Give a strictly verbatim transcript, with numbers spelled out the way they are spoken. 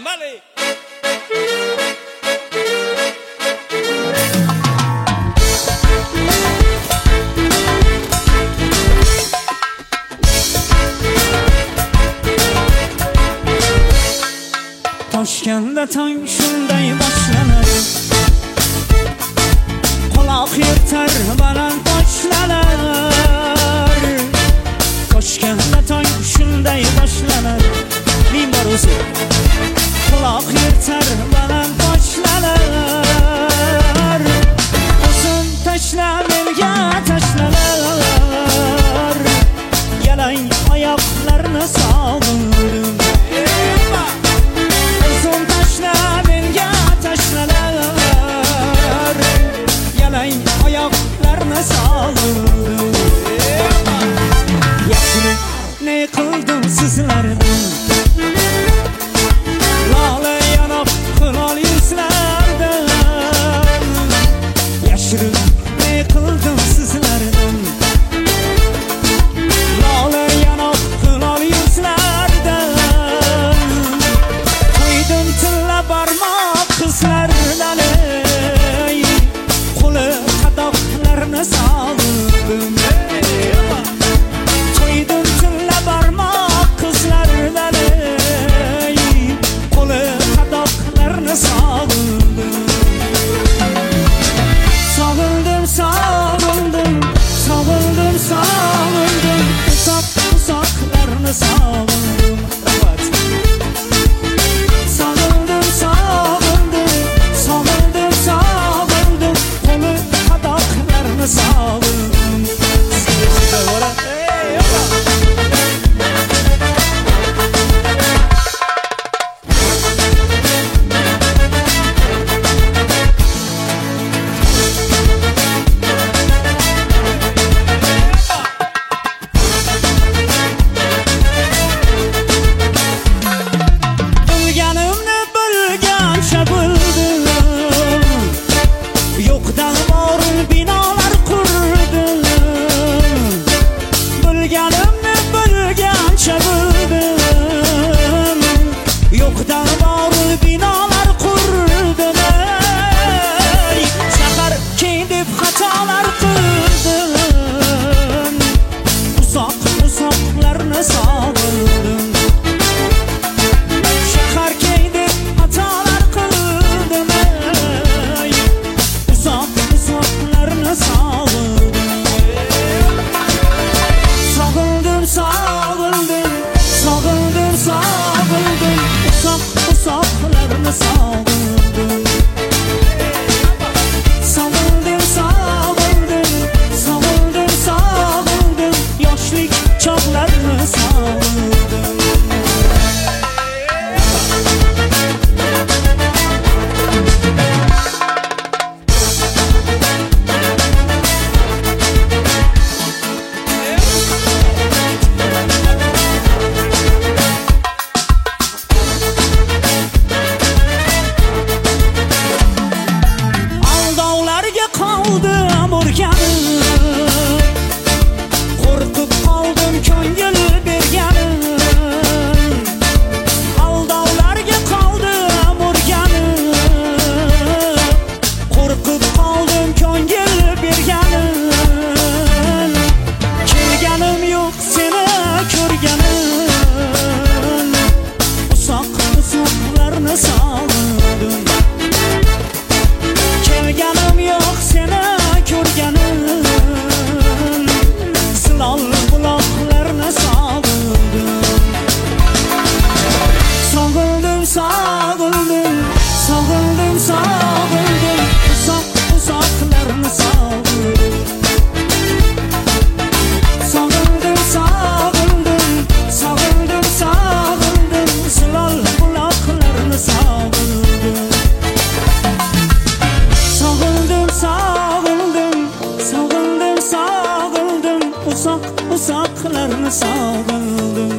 Bali. Toshkentda tong shunday boshlanar, quloq yirtar baland toshlar. Toshkentda tong shunday boshlanar, men bor o'zi quloq yirtar baland toshlar. O'zim tashla menga tashlalar, yalang oyoqlarni sog'indim. Ne kıldım sizlerden, lale yanıp kılal yüzlerden. Yaşırım ne kıldım sizlerden, lale yanıp kılal yüzlerden. Koydum tilla barmak kızlardan, ey kulu kadaklarını sağladım. Sağıldım, sağıldım, sağıldım, sağıldım, uzak uzaklarını sağıldım. Sağıldım, sağıldım, sağıldım, sağıldım, kolu kadaklarını sağıldım. Uzak uzaklarını sağladım.